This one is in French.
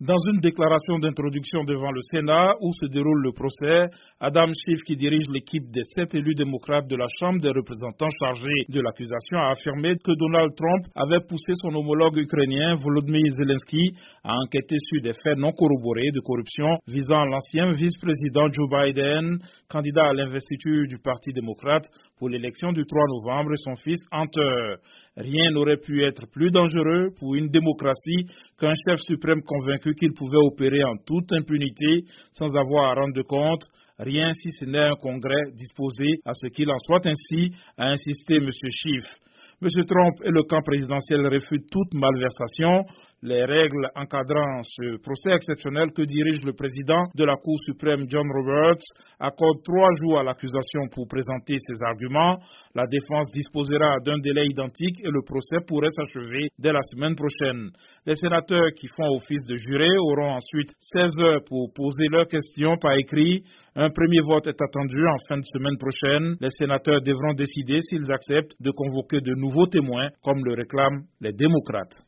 Dans une déclaration d'introduction devant le Sénat où se déroule le procès, Adam Schiff, qui dirige l'équipe des 7 élus démocrates de la Chambre des représentants chargés de l'accusation, a affirmé que Donald Trump avait poussé son homologue ukrainien Volodymyr Zelensky à enquêter sur des faits non corroborés de corruption visant l'ancien vice-président Joe Biden, candidat à l'investiture du Parti démocrate pour l'élection du 3 novembre, et son fils Hunter. Rien n'aurait pu être plus dangereux pour une démocratie qu'un chef suprême convaincu qu'il pouvait opérer en toute impunité sans avoir à rendre compte. Rien si ce n'est un congrès disposé à ce qu'il en soit ainsi, a insisté M. Schiff. M. Trump et le camp présidentiel réfutent toute malversation. Les règles encadrant ce procès exceptionnel que dirige le président de la Cour suprême John Roberts accordent 3 jours à l'accusation pour présenter ses arguments. La défense disposera d'un délai identique et le procès pourrait s'achever dès la semaine prochaine. Les sénateurs qui font office de jurés auront ensuite 16 heures pour poser leurs questions par écrit. Un premier vote est attendu en fin de semaine prochaine. Les sénateurs devront décider s'ils acceptent de convoquer de nouveaux témoins comme le réclament les démocrates.